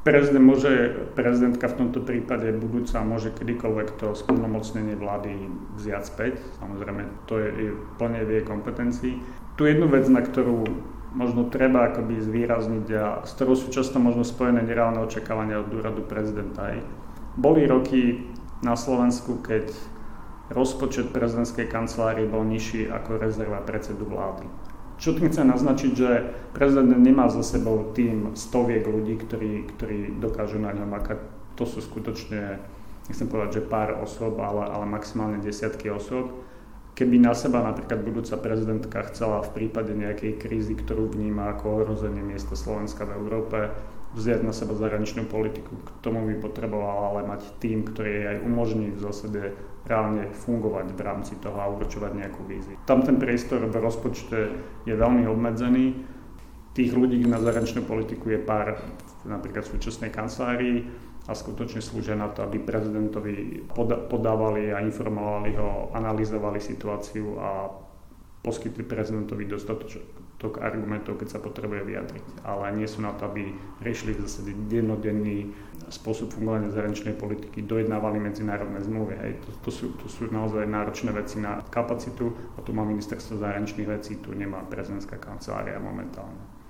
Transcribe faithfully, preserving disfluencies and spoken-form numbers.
Prezident môže, prezidentka v tomto prípade budúca môže kedykoľvek to splnomocnenie vlády vziať späť. Samozrejme, to je, je plne v jej kompetencii. Tu jednu vec, na ktorú možno treba akoby zvýrazniť a s ktorou sú často možno spojené nereálne očakávania od úradu prezidenta. Boli roky na Slovensku, keď rozpočet prezidentskej kancelárie bol nižší ako rezerva predsedu vlády. Čo tým chcem naznačiť, že prezident nemá za sebou tým stoviek ľudí, ktorí, ktorí dokážu na ňom makať. To sú skutočne, nechcem povedať, že pár osôb, ale, ale maximálne desiatky osôb. Keby na seba napríklad budúca prezidentka chcela v prípade nejakej krízy, ktorú vníma ako ohrozenie miesta Slovenska v Európe, vziať na seba zahraničnú politiku, k tomu by potrebovala ale mať tým, ktorý jej aj umožní v zásade reálne fungovať v rámci toho a určovať nejakú víziu. Tam ten priestor v rozpočte je veľmi obmedzený. Tých ľudí na zahraničnú politiku je pár napríklad v súčasnej kancelárii a skutočne slúžia na to, aby prezidentovi podávali a informovali ho, analyzovali situáciu a poskytli prezidentovi dostatok argumentov, keď sa potrebuje vyjadriť. Ale nie sú na to, aby riešili v zásade dennodenný spôsob fungovania zahraničnej politiky, dojednávali medzinárodné zmluvy. Hej. To, to, sú, to sú naozaj náročné veci na kapacitu a tu má ministerstvo zahraničných vecí, tu nemá prezidentská kancelária momentálne.